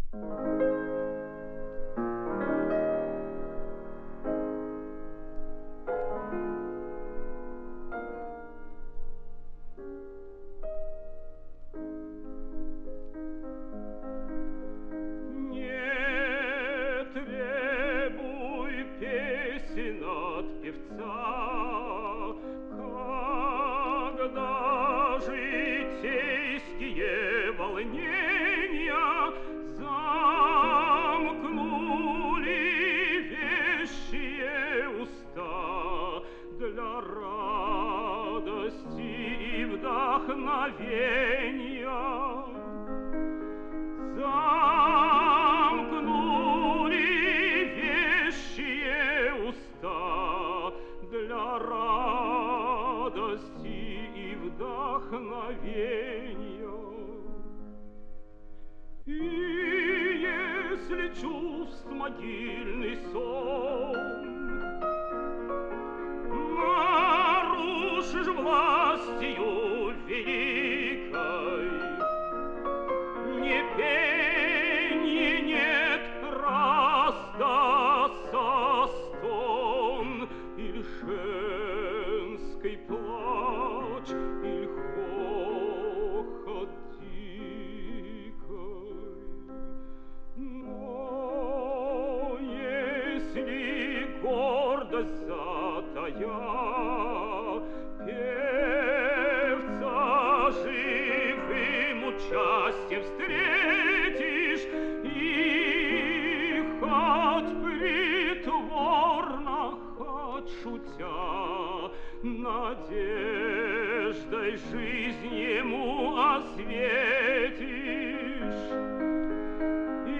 Когда житейские волнения замкнули вещие уста для радости и вдохновения, замкнули вещие уста для радости и вдохновения. И если чувств могильный сон нарушишь властью великой, не пенье, нет, раздастся стон, или женский плач, или хохот дикой. Но если гордость затая певца живым участием встретишь, и хоть притворно, хоть шутя, надеждой жизнь ему осветишь, и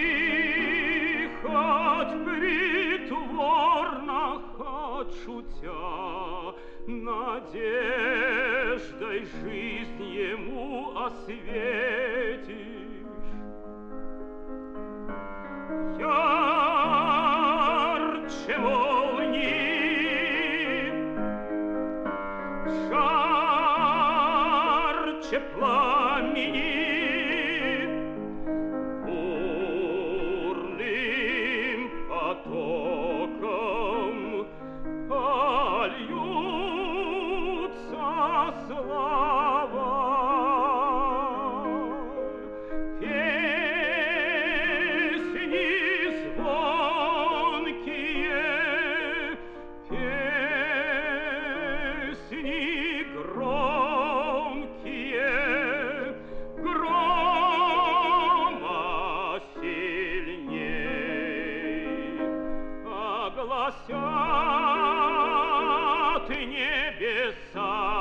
хоть притворно, хоть шутя, надеждой жизнь ему осветишь. Ярче молнии, жарче пламени, бурным потоком польются слова. Песни звонкие, песни громкие, грома сильней огласят небеса.